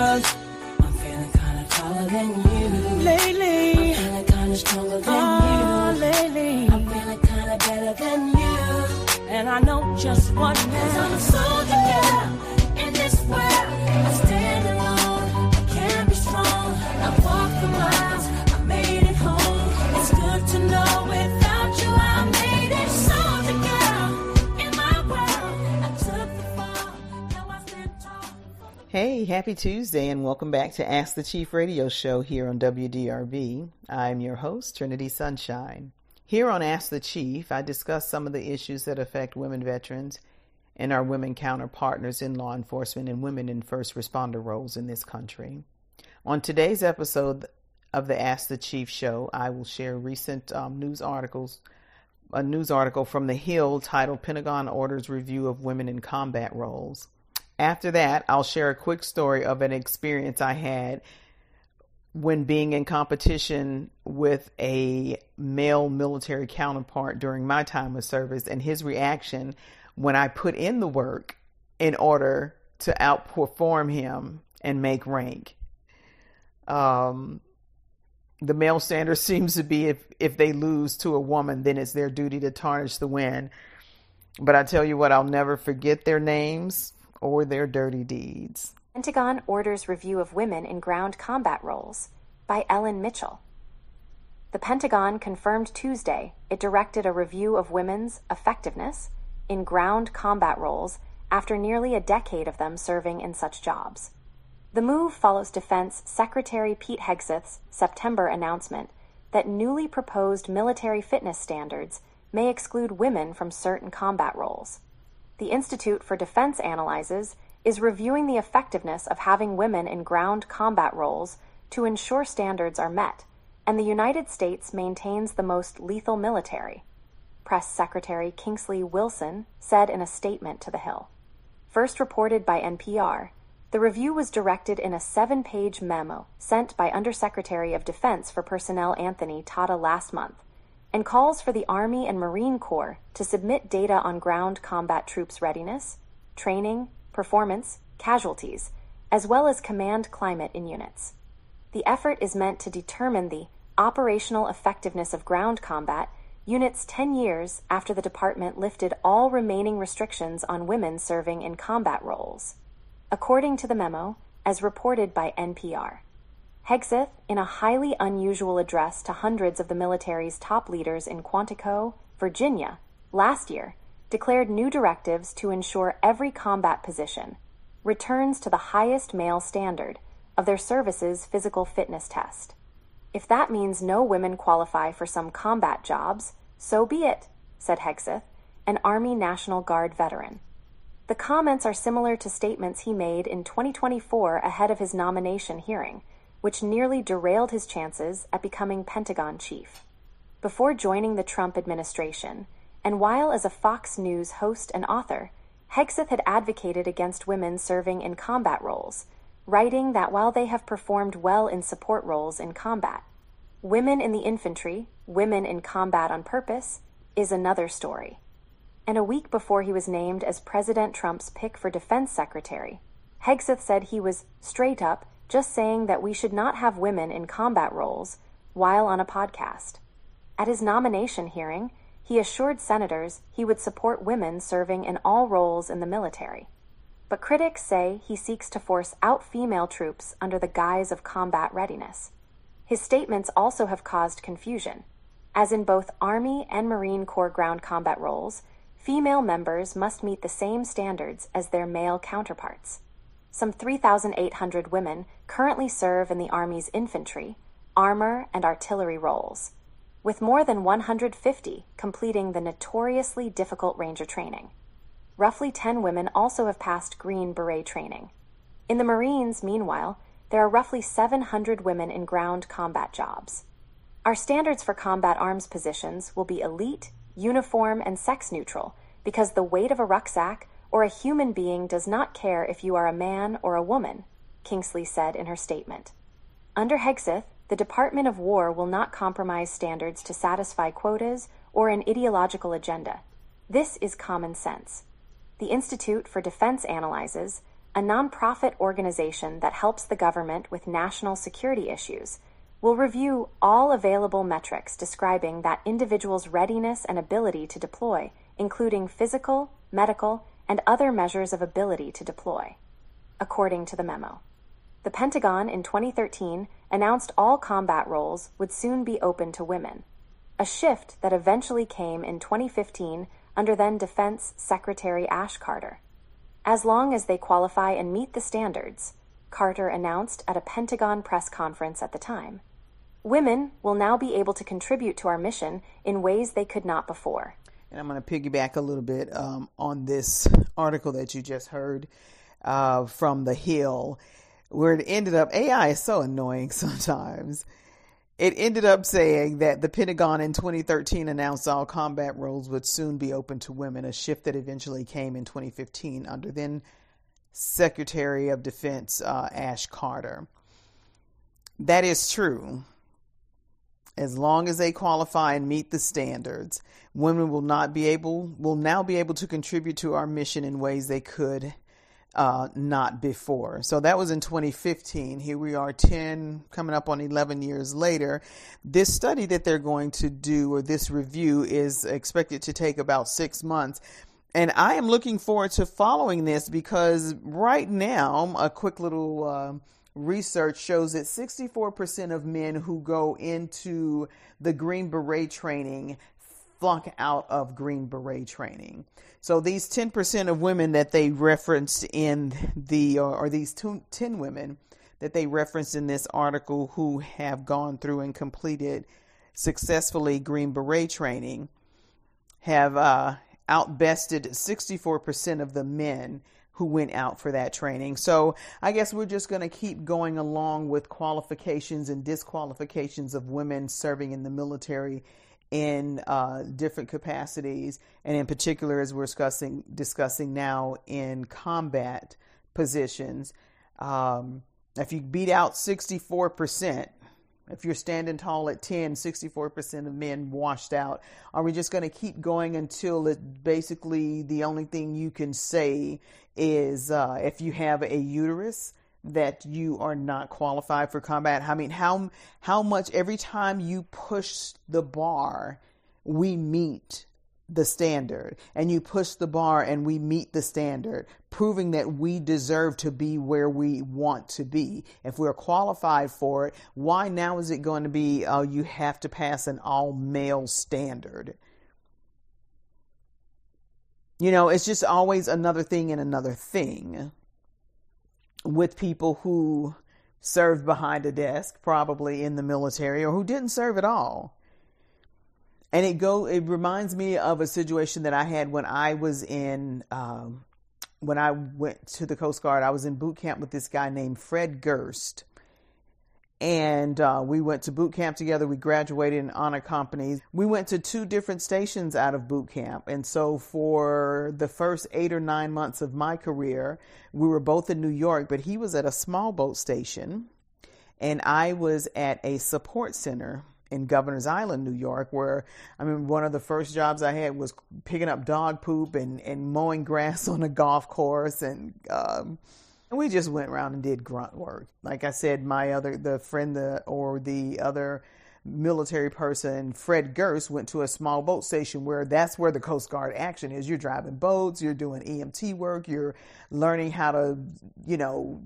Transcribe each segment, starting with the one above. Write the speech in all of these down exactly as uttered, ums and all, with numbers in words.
world. I'm feeling kinda taller than you. Lately, I'm feeling kinda stronger than oh, you. Lately, I'm feeling kinda better than you. And I know just what now. I'm a soldier girl in this world. I stand alone, I can be strong. I walked the miles, I made it home. It's good to know without you I made it. Soldier girl in my world. I took the fall, now I stand tall. Hey, happy Tuesday and welcome back to Ask the Chief radio show here on W D R B. I'm your host, Trinity Sunshine. Here on Ask the Chief, I discuss some of the issues that affect women veterans and our women counterpartners in law enforcement and women in first responder roles in this country. On today's episode of the Ask the Chief show, I will share recent um, news articles, a news article from The Hill titled Pentagon Orders Review of Women in Combat Roles. After that, I'll share a quick story of an experience I had when being in competition with a male military counterpart during my time of service and his reaction when I put in the work in order to outperform him and make rank. Um, the male standard seems to be if, if they lose to a woman, then it's their duty to tarnish the win. But I tell you what, I'll never forget their names or their dirty deeds. Pentagon Orders Review of Women in Ground Combat Roles by Ellen Mitchell. The Pentagon confirmed Tuesday it directed a review of women's effectiveness in ground combat roles after nearly a decade of them serving in such jobs. The move follows Defense Secretary Pete Hegseth's September announcement that newly proposed military fitness standards may exclude women from certain combat roles. The Institute for Defense Analyses is reviewing the effectiveness of having women in ground combat roles to ensure standards are met, and the United States maintains the most lethal military, Press Secretary Kingsley Wilson said in a statement to The Hill. First reported by N P R, the review was directed in a seven-page memo sent by Undersecretary of Defense for Personnel Anthony Tata last month, and calls for the Army and Marine Corps to submit data on ground combat troops' readiness, training, performance, casualties, as well as command climate in units. The effort is meant to determine the operational effectiveness of ground combat units ten years after the department lifted all remaining restrictions on women serving in combat roles. According to the memo, as reported by N P R, Hegseth, in a highly unusual address to hundreds of the military's top leaders in Quantico, Virginia, last year, declared new directives to ensure every combat position returns to the highest male standard of their service's physical fitness test. If that means no women qualify for some combat jobs, so be it, said Hegseth, an Army National Guard veteran. The comments are similar to statements he made in twenty twenty-four ahead of his nomination hearing, which nearly derailed his chances at becoming Pentagon chief. Before joining the Trump administration, and while as a Fox News host and author, Hegseth had advocated against women serving in combat roles, writing that while they have performed well in support roles in combat, women in the infantry, women in combat on purpose, is another story. And a week before he was named as President Trump's pick for defense secretary, Hegseth said he was straight up just saying that we should not have women in combat roles while on a podcast. At his nomination hearing, he assured senators he would support women serving in all roles in the military. But critics say he seeks to force out female troops under the guise of combat readiness. His statements also have caused confusion, as in both Army and Marine Corps ground combat roles, female members must meet the same standards as their male counterparts. Some three thousand eight hundred women currently serve in the Army's infantry, armor, and artillery roles, with more than one hundred fifty completing the notoriously difficult Ranger training. Roughly ten women also have passed Green Beret training. In the Marines, meanwhile, there are roughly seven hundred women in ground combat jobs. Our standards for combat arms positions will be elite, uniform, and sex-neutral because the weight of a rucksack or a human being does not care if you are a man or a woman, Kingsley said in her statement. Under Hegseth, the Department of War will not compromise standards to satisfy quotas or an ideological agenda. This is common sense. The Institute for Defense Analyses, a nonprofit organization that helps the government with national security issues, will review all available metrics describing that individual's readiness and ability to deploy, including physical, medical, and other measures of ability to deploy, according to the memo. The Pentagon in twenty thirteen announced all combat roles would soon be open to women, a shift that eventually came in twenty fifteen under then Defense Secretary Ash Carter. As long as they qualify and meet the standards, Carter announced at a Pentagon press conference at the time, women will now be able to contribute to our mission in ways they could not before. And I'm going to piggyback a little bit um, on this article that you just heard uh, from The Hill, where it ended up, A I is so annoying sometimes. It ended up saying that the Pentagon in twenty thirteen announced all combat roles would soon be open to women, a shift that eventually came in twenty fifteen under then Secretary of Defense uh, Ash Carter. That is true. As long as they qualify and meet the standards, women will not be able, will now be able to contribute to our mission in ways they could Uh, not before. So that was in twenty fifteen. Here we are ten, coming up on eleven years later. This study that they're going to do, or this review, is expected to take about six months. And I am looking forward to following this because right now, a quick little uh, research shows that sixty-four percent of men who go into the Green Beret training flunk out of Green Beret training. So these ten percent of women that they referenced in the, or, or these two, ten women that they referenced in this article who have gone through and completed successfully Green Beret training have uh, outbested sixty-four percent of the men who went out for that training. So I guess we're just going to keep going along with qualifications and disqualifications of women serving in the military in uh, different capacities, and in particular, as we're discussing discussing now, in combat positions. Um, if you beat out sixty-four percent, if you're standing tall at ten, sixty-four percent of men washed out, are we just going to keep going until it basically the only thing you can say is uh, if you have a uterus, that you are not qualified for combat? I mean, how how much every time you push the bar, we meet the standard, and you push the bar and we meet the standard, proving that we deserve to be where we want to be. If we're qualified for it, why now is it going to be, oh, you have to pass an all male standard? You know, it's just always another thing and another thing with people who served behind a desk, probably in the military, or who didn't serve at all. And it go it reminds me of a situation that I had when I was in um, when I went to the Coast Guard. I was in boot camp with this guy named Fred Gerst. And uh, we went to boot camp together. We graduated in honor companies. We went to two different stations out of boot camp. And so for the first eight or nine months of my career, we were both in New York, but he was at a small boat station and I was at a support center in Governor's Island, New York, where, I mean, one of the first jobs I had was picking up dog poop and, and mowing grass on a golf course. And, um, And we just went around and did grunt work. Like I said, my other, the friend the, or the other military person, Fred Gerst, went to a small boat station where that's where the Coast Guard action is. You're driving boats, you're doing E M T work, you're learning how to, you know,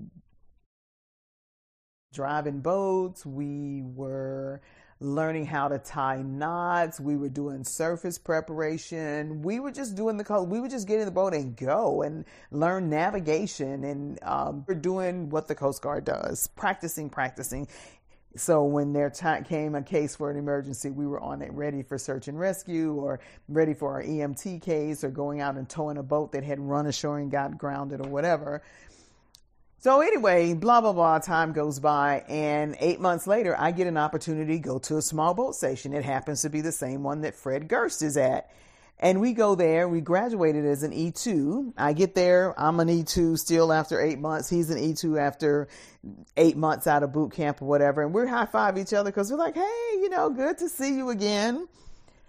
drive in boats. We were learning how to tie knots. We were doing surface preparation. We were just doing the, we would just get in the boat and go and learn navigation. And um, we're doing what the Coast Guard does, practicing, practicing. So when there t- came a case for an emergency, we were on it ready for search and rescue, or ready for our E M T case, or going out and towing a boat that had run ashore and got grounded or whatever. So anyway, blah, blah, blah, time goes by, and eight months later, I get an opportunity to go to a small boat station. It happens to be the same one that Fred Gerst is at. And we go there. We graduated as an E two. I get there. I'm an E two still after eight months. He's an E two after eight months out of boot camp or whatever. And we're high-five each other because we're like, hey, you know, good to see you again.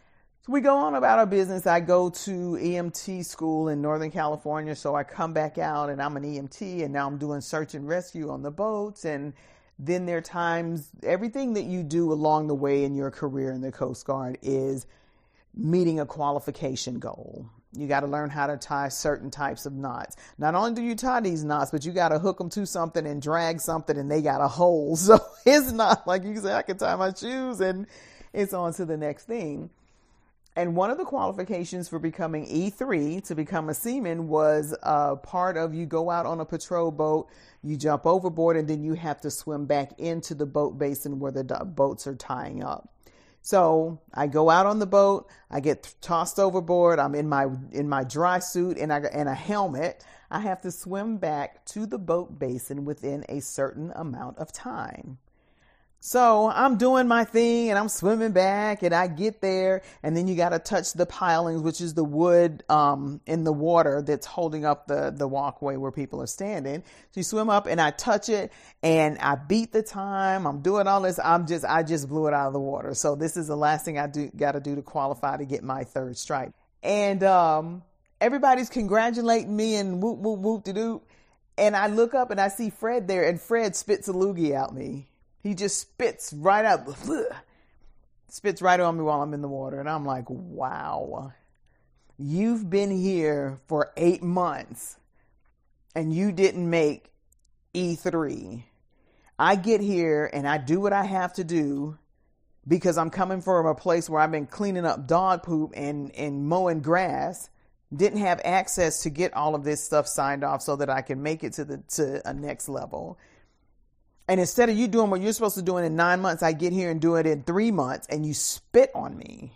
So we go on about our business. I go to E M T school in Northern California. So I come back out and I'm an E M T, and now I'm doing search and rescue on the boats. And then there are times, everything that you do along the way in your career in the Coast Guard is meeting a qualification goal. You got to learn how to tie certain types of knots. Not only do you tie these knots, but you got to hook them to something and drag something, and they got a hole. So it's not like you can say, I can tie my shoes and it's on to the next thing. And one of the qualifications for becoming E three, to become a seaman, was uh, part of you go out on a patrol boat, you jump overboard, and then you have to swim back into the boat basin where the boats are tying up. So I go out on the boat, I get tossed overboard, I'm in my in my dry suit and, I, and a helmet. I have to swim back to the boat basin within a certain amount of time. So I'm doing my thing and I'm swimming back, and I get there, and then you got to touch the pilings, which is the wood um, in the water that's holding up the, the walkway where people are standing. So you swim up and I touch it and I beat the time. I'm doing all this. I'm just, I just blew it out of the water. So this is the last thing I do got to do to qualify to get my third stripe. And um, everybody's congratulating me and whoop, whoop, whoop de doop. And I look up and I see Fred there, and Fred spits a loogie at me. He just spits right out, spits right on me while I'm in the water. And I'm like, wow, you've been here for eight months and you didn't make E three. I get here and I do what I have to do because I'm coming from a place where I've been cleaning up dog poop and, and mowing grass. Didn't have access to get all of this stuff signed off so that I can make it to the to a next level. And instead of you doing what you're supposed to do in nine months, I get here and do it in three months and you spit on me.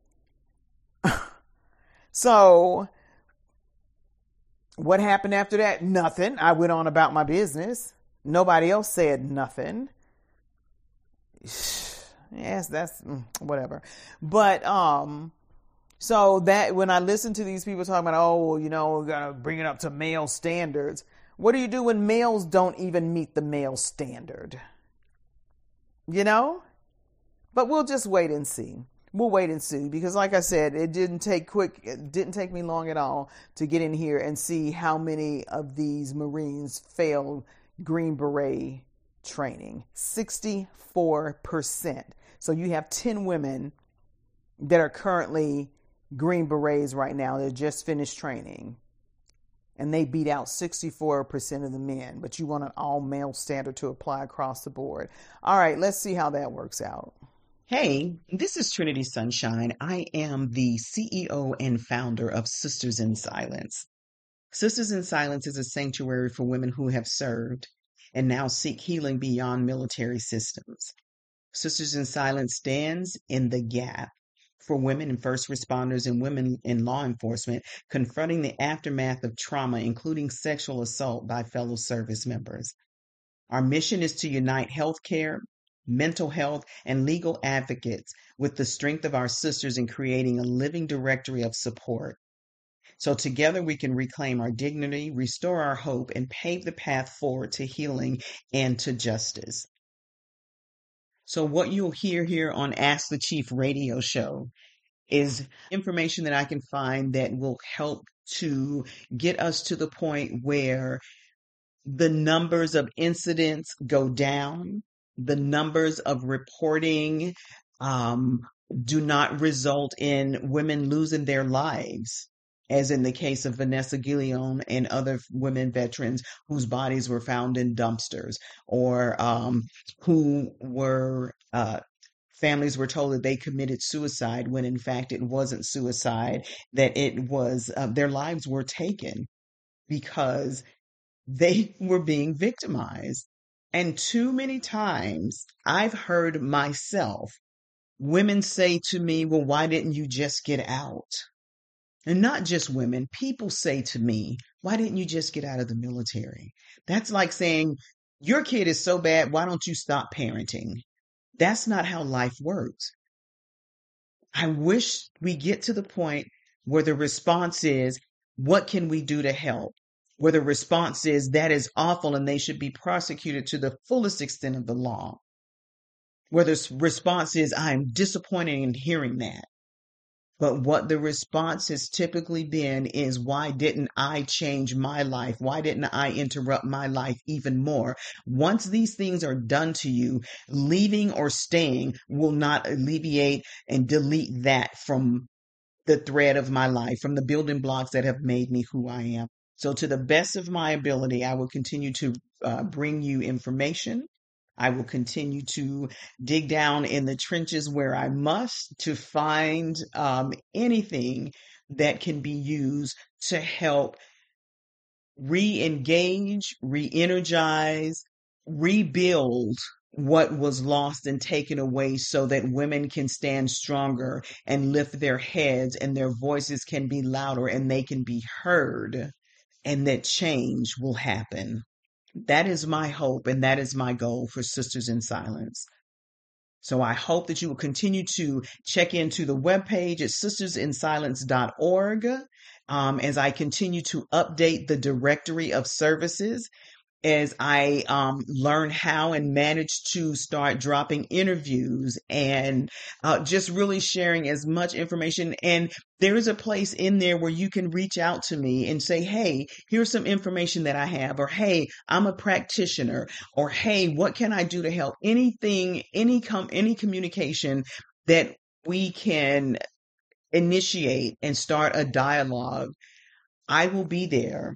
So what happened after that? Nothing. I went on about my business. Nobody else said nothing. Yes, that's whatever. But, um, so that when I listen to these people talking about, oh, well, you know, we're going to bring it up to male standards. What do you do when males don't even meet the male standard? You know? But we'll just wait and see. We'll wait and see, because like I said, it didn't take quick, it didn't take me long at all to get in here and see how many of these Marines failed Green Beret training. sixty-four percent. So you have ten women that are currently Green Berets right now that just finished training. And they beat out sixty-four percent of the men, but you want an all male standard to apply across the board. All right, let's see how that works out. Hey, this is Trinity Sunshine. I am the C E O and founder of Sisters in Silence. Sisters in Silence is a sanctuary for women who have served and now seek healing beyond military systems. Sisters in Silence stands in the gap for women and first responders and women in law enforcement confronting the aftermath of trauma, including sexual assault by fellow service members. Our mission is to unite healthcare, mental health, and legal advocates with the strength of our sisters in creating a living directory of support. So together we can reclaim our dignity, restore our hope, and pave the path forward to healing and to justice. So what you'll hear here on Ask the Chief radio show is information that I can find that will help to get us to the point where the numbers of incidents go down, the numbers of reporting um, do not result in women losing their lives, as in the case of Vanessa Guillaume and other women veterans whose bodies were found in dumpsters, or um, who were, uh, families were told that they committed suicide when in fact it wasn't suicide, that it was, uh, their lives were taken because they were being victimized. And too many times I've heard myself, women say to me, well, why didn't you just get out? And not just women, people say to me, why didn't you just get out of the military? That's like saying, your kid is so bad, why don't you stop parenting? That's not how life works. I wish we get to the point where the response is, what can we do to help? Where the response is, that is awful and they should be prosecuted to the fullest extent of the law. Where the response is, I'm disappointed in hearing that. But what the response has typically been is, why didn't I change my life? Why didn't I interrupt my life even more? Once these things are done to you, leaving or staying will not alleviate and delete that from the thread of my life, from the building blocks that have made me who I am. So to the best of my ability, I will continue to uh, bring you information. I will continue to dig down in the trenches where I must to find um, anything that can be used to help re-engage, re-energize, rebuild what was lost and taken away, so that women can stand stronger and lift their heads and their voices can be louder and they can be heard, and that change will happen. That is my hope, and that is my goal for Sisters in Silence. So I hope that you will continue to check into the webpage at sisters in silence dot org um, as I continue to update the directory of services, as I um, learn how and manage to start dropping interviews and uh, just really sharing as much information. And there is a place in there where you can reach out to me and say, hey, here's some information that I have, or hey, I'm a practitioner, or hey, what can I do to help? Anything, any com- any communication that we can initiate and start a dialogue, I will be there.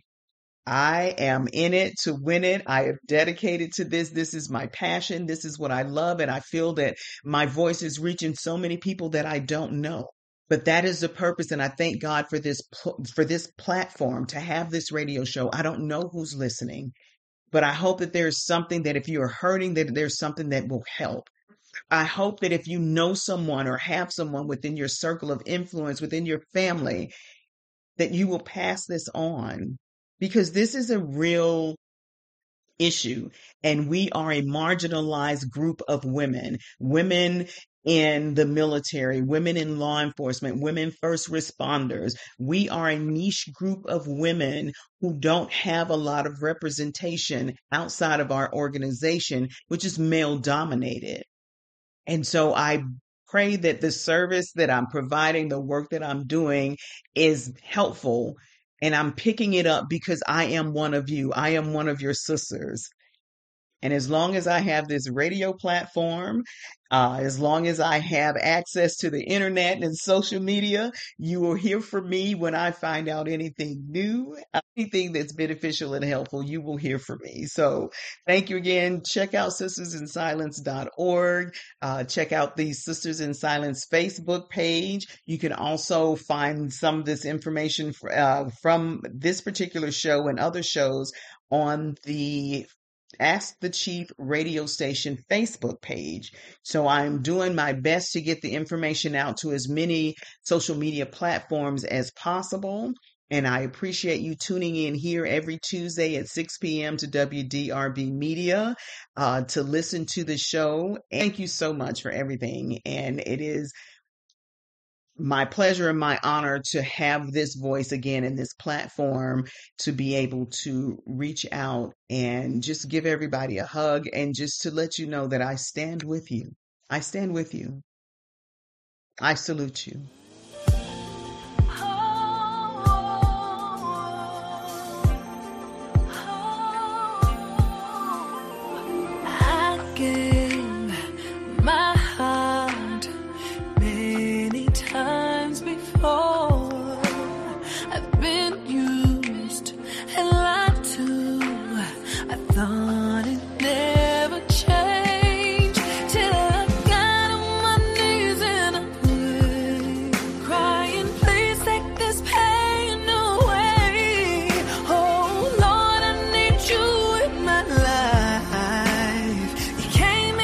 I am in it to win it. I am dedicated to this. This is my passion. This is what I love. And I feel that my voice is reaching so many people that I don't know. But that is the purpose. And I thank God for this, for this platform, to have this radio show. I don't know who's listening, but I hope that there's something that, if you're hurting, that there's something that will help. I hope that if you know someone or have someone within your circle of influence, within your family, that you will pass this on. Because this is a real issue, and we are a marginalized group of women, women in the military, women in law enforcement, women first responders. We are a niche group of women who don't have a lot of representation outside of our organization, which is male dominated. And so I pray that the service that I'm providing, the work that I'm doing, is helpful. And I'm picking it up because I am one of you. I am one of your sisters. And as long as I have this radio platform, uh, as long as I have access to the internet and social media, you will hear from me when I find out anything new, anything that's beneficial and helpful. You will hear from me. So thank you again. Check out sisters in silence dot org. Uh, check out the Sisters in Silence Facebook page. You can also find some of this information for, uh, from this particular show and other shows on the Ask the Chief radio station Facebook page. So I'm doing my best to get the information out to as many social media platforms as possible. And I appreciate you tuning in here every Tuesday at six p.m. to W D R B Media uh, to listen to the show. Thank you so much for everything. And it is my pleasure and my honor to have this voice again in this platform, to be able to reach out and just give everybody a hug, and just to let you know that I stand with you. I stand with you. I salute you. I gave my heart many times before. I've been used and lied to. I thought it never changed till I got on my knees and I prayed, crying, please take this pain away. Oh Lord, I need you in my life. You came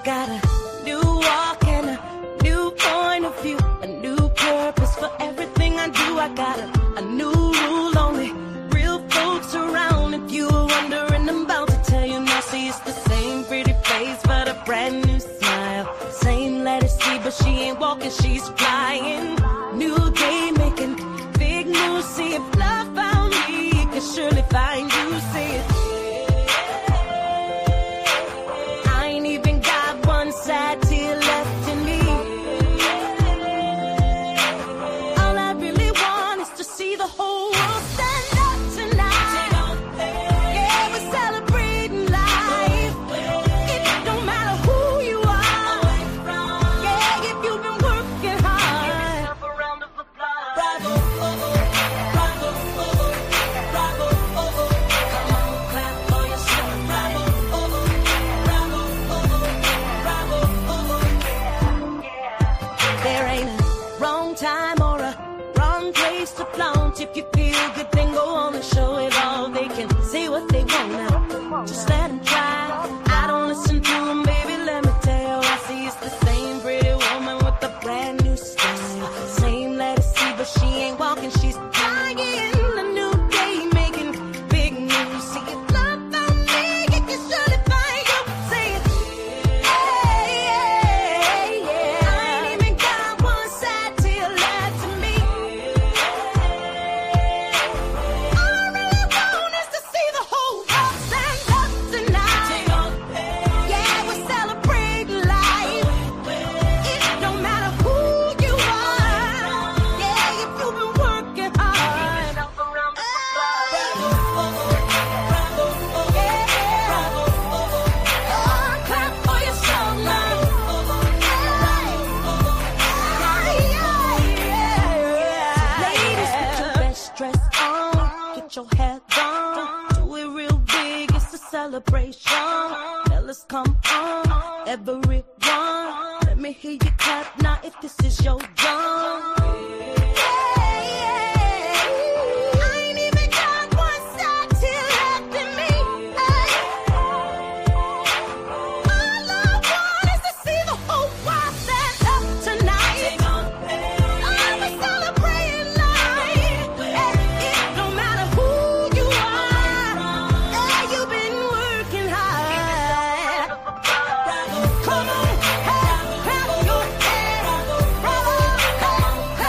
got a new walk and a new point of view, a new purpose for everything I do. I got a, a new rule, only real folks around. If you were wondering, I'm about to tell you now. See, it's the same pretty face, but a brand new smile. Same letter C, but she ain't walking, she's flying. New day making big news. See, if love found me, it could surely find you. See it. I ain't even got one sad tear left in me. All I really want is to see the whole world stand up tonight. Yeah, we're celebrating life. It don't matter who you are. Yeah, if you've been working hard. Bravo, bravo, bravo, come on, clap for yourself. Bravo, bravo, bravo. There ain't a wrong time or a wrong place to flaunt. If you feel good, then go on and show it all. They can say what they want now, just let them try. I don't listen to them, baby, let me tell you. I see it's the same pretty woman with a brand new style. Same letter C, but she ain't walking, she's flying. A new day making big news. See, if love found me, it can surely find you. Say it. Hey, yeah, yeah. I ain't even got one sad tear left to me. All I really want is to see the whole world stand up tonight. Yeah, we're celebrating life. It don't matter who you are. Yeah, if you've been working hard. Oh, clap for yourself now. Ladies, put your best dress on, get your hair done, do it real big, it's a celebration. Fellas, come on, everyone, let me hear you clap now if this is your drum. I ain't even got one sad tear left in me. All I want is to see the whole world stand up tonight. Oh, we're celebrating life. It don't matter who you are. Yeah, you've been working hard. Come on, clap, clap your hands. Bravo, clap,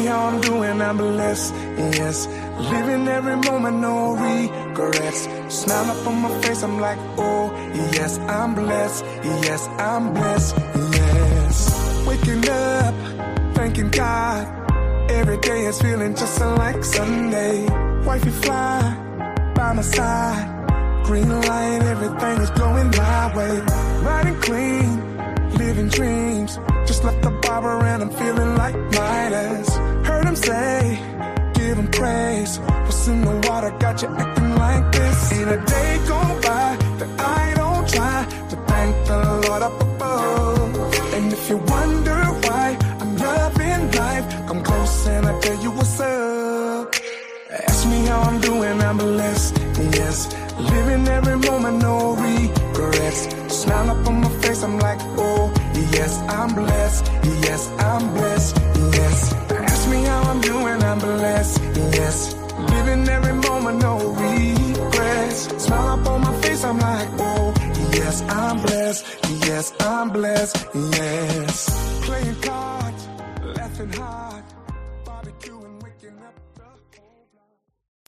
how I'm doing, I'm blessed, yes. Living every moment, no regrets. Smile up on my face, I'm like, oh, yes, I'm blessed, yes, I'm blessed, yes. Waking up, thanking God. Every day is feeling just like Sunday. Wifey fly by my side. Green light, everything is going my way. Riding clean, living dreams. Just left the barber and I'm feeling like Midas. Heard him say, give him praise. What's in the water got you acting like this? Ain't a day go by that I don't try to thank the Lord up above. And if you wonder why I'm loving life, come close and I'll tell you what's up. Ask me how I'm doing, I'm blessed, yes. Living every moment, no regrets. Smile up on my face, I'm like, oh, yes, I'm blessed, yes, I'm blessed, yes. Ask me how I'm doing, I'm blessed, yes. Living every moment, no regrets. Smile up on my face, I'm like, oh, yes, I'm blessed, yes, I'm blessed, yes.